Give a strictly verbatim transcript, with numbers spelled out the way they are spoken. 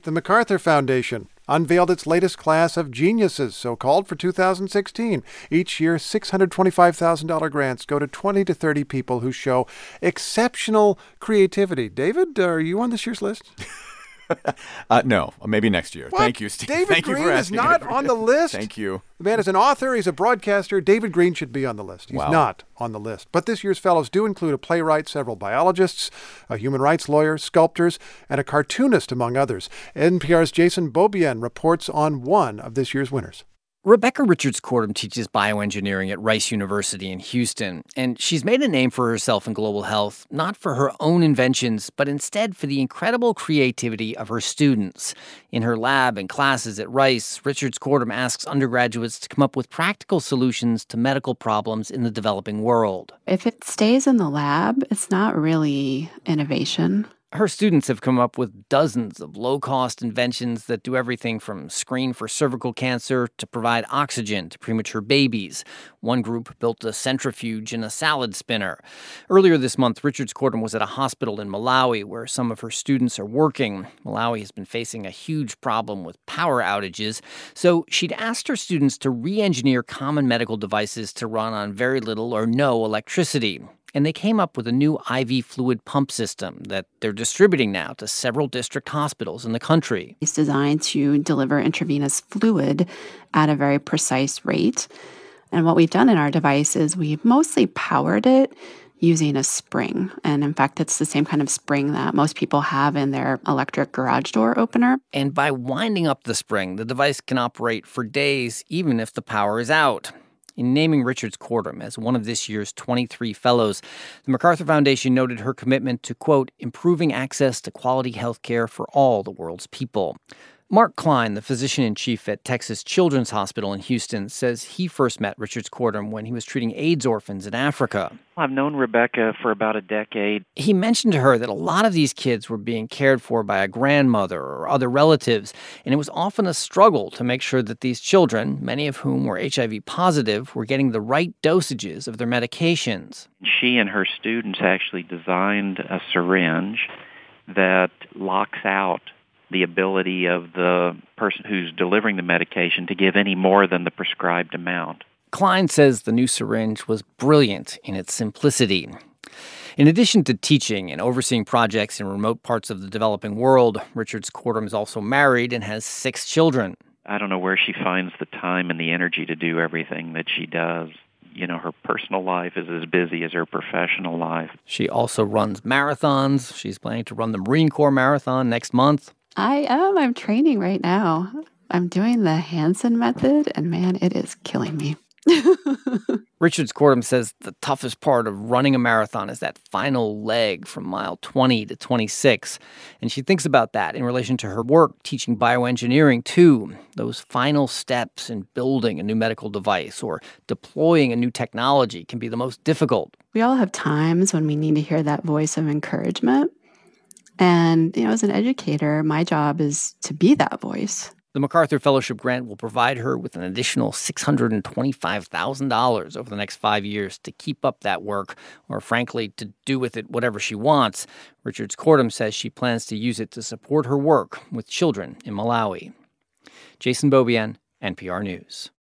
The MacArthur Foundation unveiled its latest class of geniuses, so-called, for two thousand sixteen. Each year, six hundred twenty-five thousand dollars grants go to twenty to thirty people who show exceptional creativity. David, are you on this year's list? uh, no, maybe next year. What? Thank you, Steve. David Thank Green you for is asking. not on the list? Thank you. The man is an author. He's a broadcaster. David Green should be on the list. He's Wow. not on the list. But this year's fellows do include a playwright, several biologists, a human rights lawyer, sculptors, and a cartoonist, among others. N P R's Jason Beaubien reports on one of this year's winners. Rebecca Richards-Cortum teaches bioengineering at Rice University in Houston, and she's made a name for herself in global health, not for her own inventions, but instead for the incredible creativity of her students. In her lab and classes at Rice, Richards-Cortum asks undergraduates to come up with practical solutions to medical problems in the developing world. If it stays in the lab, it's not really innovation. Her students have come up with dozens of low-cost inventions that do everything from screen for cervical cancer to provide oxygen to premature babies. One group built a centrifuge and a salad spinner. Earlier this month, Richards-Cortum was at a hospital in Malawi where some of her students are working. Malawi has been facing a huge problem with power outages, so she'd asked her students to re-engineer common medical devices to run on very little or no electricity. And they came up with a new I V fluid pump system that they're distributing now to several district hospitals in the country. It's designed to deliver intravenous fluid at a very precise rate. And what we've done in our device is we've mostly powered it using a spring. And in fact, it's the same kind of spring that most people have in their electric garage door opener. And by winding up the spring, the device can operate for days, even if the power is out. In naming Richards-Cortum as one of this year's twenty-three fellows, the MacArthur Foundation noted her commitment to, quote, improving access to quality health care for all the world's people. Mark Klein, the physician-in-chief at Texas Children's Hospital in Houston, says he first met Richards-Cortum when he was treating AIDS orphans in Africa. I've known Rebecca for about a decade. He mentioned to her that a lot of these kids were being cared for by a grandmother or other relatives, and it was often a struggle to make sure that these children, many of whom were H I V positive, were getting the right dosages of their medications. She and her students actually designed a syringe that locks out the ability of the person who's delivering the medication to give any more than the prescribed amount. Klein says the new syringe was brilliant in its simplicity. In addition to teaching and overseeing projects in remote parts of the developing world, Richards-Cortum is also married and has six children. I don't know where she finds the time and the energy to do everything that she does. You know, her personal life is as busy as her professional life. She also runs marathons. She's planning to run the Marine Corps Marathon next month. I am. I'm training right now. I'm doing the Hansen method, and man, it is killing me. Richards-Cortum says the toughest part of running a marathon is that final leg from mile twenty to twenty-six. And she thinks about that in relation to her work teaching bioengineering, too. Those final steps in building a new medical device or deploying a new technology can be the most difficult. We all have times when we need to hear that voice of encouragement. And, you know, as an educator, my job is to be that voice. The MacArthur Fellowship Grant will provide her with an additional six hundred twenty-five thousand dollars over the next five years to keep up that work, or frankly, to do with it whatever she wants. Richards-Cortum says she plans to use it to support her work with children in Malawi. Jason Beaubien, N P R News.